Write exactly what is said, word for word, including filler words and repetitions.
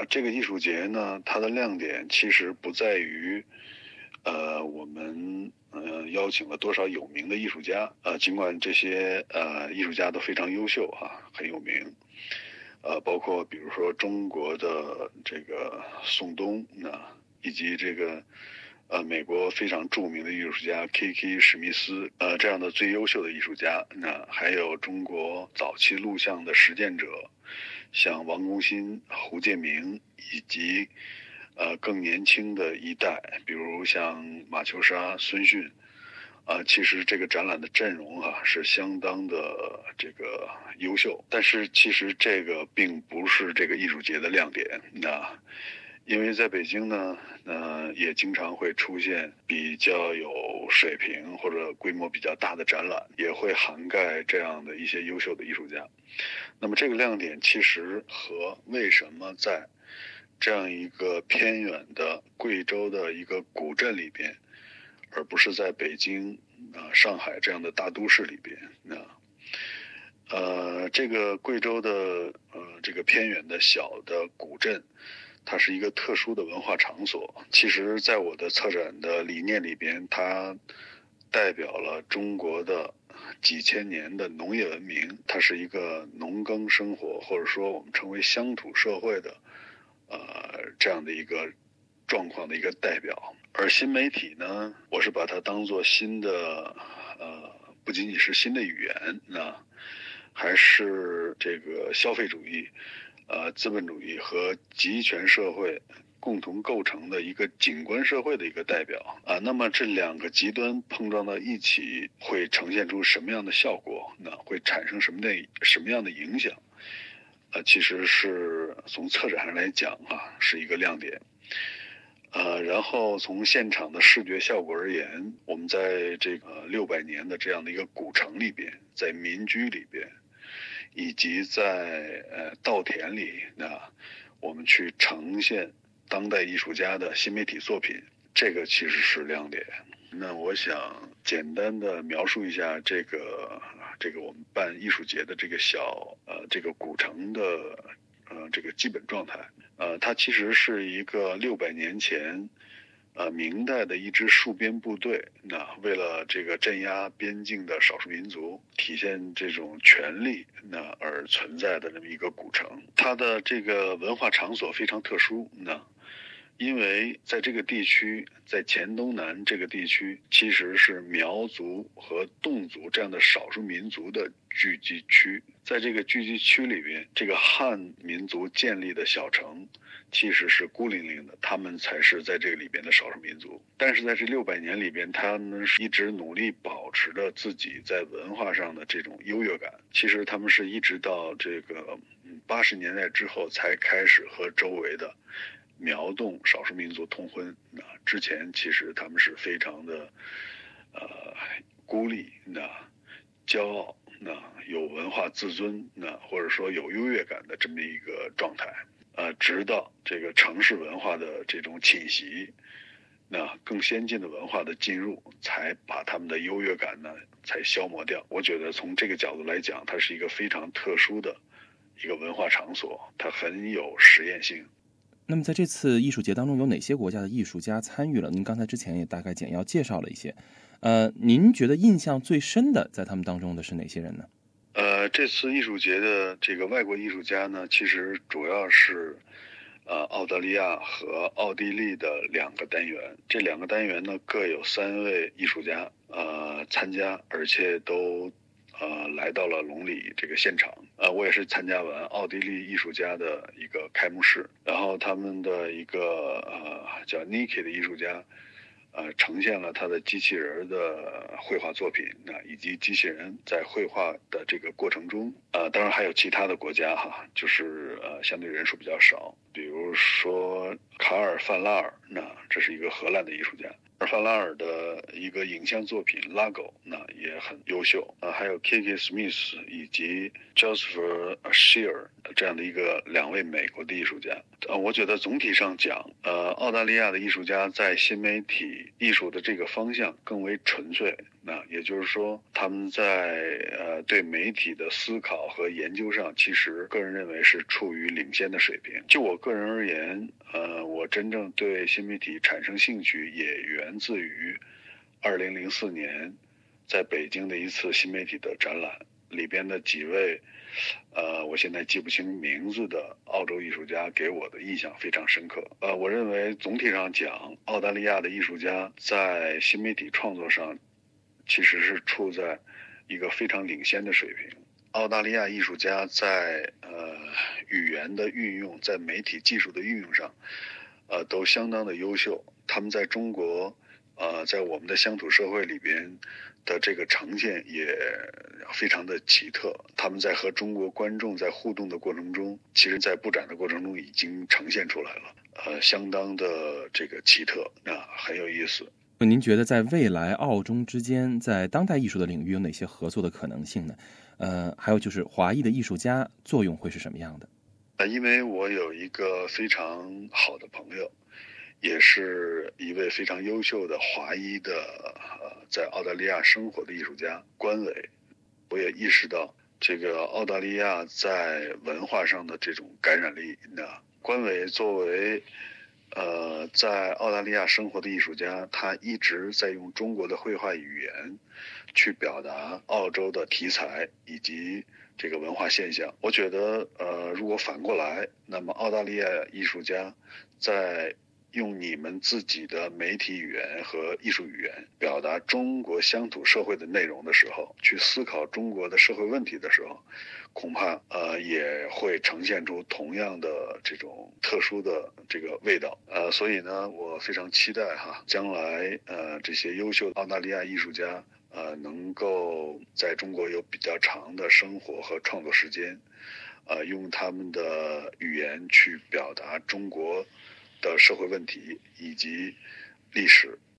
呃，这个艺术节呢，它的亮点其实不在于，呃，我们呃邀请了多少有名的艺术家，呃，尽管这些呃艺术家都非常优秀哈、啊，很有名，呃，包括比如说中国的这个宋冬，那以及这个呃美国非常著名的艺术家 K K 史密斯，呃这样的最优秀的艺术家，那还有中国早期录像的实践者。像王功新、胡建明以及呃更年轻的一代，比如像马秋莎、孙迅，啊、呃，其实这个展览的阵容啊是相当的这个优秀，但是其实这个并不是这个艺术节的亮点。那因为在北京呢，呃，也经常会出现比较有水平或者规模比较大的展览，也会涵盖这样的一些优秀的艺术家。那么这个亮点其实和为什么在这样一个偏远的贵州的一个古镇里边，而不是在北京、啊、呃、上海这样的大都市里边，那呃，这个贵州的呃这个偏远的小的古镇，它是一个特殊的文化场所。其实在我的策展的理念里边，它代表了中国的几千年的农业文明，它是一个农耕生活，或者说我们称为乡土社会的呃这样的一个状况的一个代表。而新媒体呢，我是把它当作新的呃不仅仅是新的语言，那还是这个消费主义、呃资本主义和集权社会共同构成的一个景观社会的一个代表啊。那么这两个极端碰撞到一起，会呈现出什么样的效果？那会产生什么的什么样的影响？呃，其实是从策展上来讲啊，是一个亮点。呃，然后从现场的视觉效果而言，我们在这个六百年的这样的一个古城里边，在民居里边，以及在呃稻田里，那我们去呈现当代艺术家的新媒体作品，这个其实是亮点。那我想简单的描述一下这个这个我们办艺术节的这个小呃这个古城的呃这个基本状态。呃，它其实是一个六百年前，呃，明代的一支戍边部队，那为了这个镇压边境的少数民族，体现这种权力，那而存在的这么一个古城。它的这个文化场所非常特殊，那因为在这个地区，在黔东南这个地区，其实是苗族和侗族这样的少数民族的聚集区。在这个聚集区里边，这个汉民族建立的小城其实是孤零零的，他们才是在这个里边的少数民族。但是在这六百年里边，他们是一直努力保持着自己在文化上的这种优越感。其实他们是一直到这个八十年代之后，才开始和周围的苗侗少数民族通婚。那之前其实他们是非常的呃孤立，那骄傲，那有文化自尊，那或者说有优越感的这么一个状态。呃，直到这个城市文化的这种侵袭，那更先进的文化的进入，才把他们的优越感呢才消磨掉。我觉得从这个角度来讲，它是一个非常特殊的一个文化场所，它很有实验性。 那么在这次艺术节当中，有哪些国家的艺术家参与了？您刚才之前也大概简要介绍了一些。呃，您觉得印象最深的在他们当中的是哪些人呢？ 呃，这次艺术节的这个外国艺术家呢，其实主要是呃澳大利亚和奥地利的两个单元。这两个单元呢，各有三位艺术家呃参加，而且都呃来到了隆里这个现场。呃，我也是参加完奥地利艺术家的一个开幕式，然后他们的一个呃叫 Niki 的艺术家。呃，呈现了他的机器人的绘画作品，那以及机器人在绘画的这个过程中，呃，当然还有其他的国家哈，就是呃相对人数比较少，比如说卡尔范拉尔，那这是一个荷兰的艺术家。范拉尔的一个影像作品《Lago》那也很优秀啊，还有 K K Smith 以及 Joseph Shear 这样的一个两位美国的艺术家。呃，我觉得总体上讲，呃，澳大利亚的艺术家在新媒体艺术的这个方向更为纯粹， 那也就是说，他们在呃对媒体的思考和研究上，其实个人认为是处于领先的水平。就我个人而言，呃，我真正对新媒体产生兴趣，也源自于二零零四年在北京的一次新媒体的展览，里边的几位呃，我现在记不清名字的澳洲艺术家给我的印象非常深刻。呃，我认为总体上讲，澳大利亚的艺术家在新媒体创作上其实是处在一个非常领先的水平。澳大利亚艺术家在呃语言的运用，在媒体技术的运用上，呃都相当的优秀。他们在中国，呃，在我们的乡土社会里边的这个呈现也非常的奇特。他们在和中国观众在互动的过程中，其实在布展的过程中已经呈现出来了，呃，相当的这个奇特，啊，很有意思。 您觉得在未来澳中之间在当代艺术的领域有哪些合作的可能性呢？呃，还有就是华裔的艺术家作用会是什么样的？ 呃，因为我有一个非常好的朋友，也是一位非常优秀的华裔的呃在澳大利亚生活的艺术家关伟，我也意识到这个澳大利亚在文化上的这种感染力。那关伟作为呃，在澳大利亚生活的艺术家，他一直在用中国的绘画语言去表达澳洲的题材以及这个文化现象。我觉得，呃，如果反过来，那么澳大利亚艺术家在用你们自己的媒体语言和艺术语言表达中国乡土社会的内容的时候，去思考中国的社会问题的时候，恐怕呃也会呈现出同样的这种特殊的这个味道。呃，所以呢，我非常期待哈，将来呃这些优秀的澳大利亚艺术家呃能够在中国有比较长的生活和创作时间，呃，用他们的语言去表达中国的社会问题以及历史。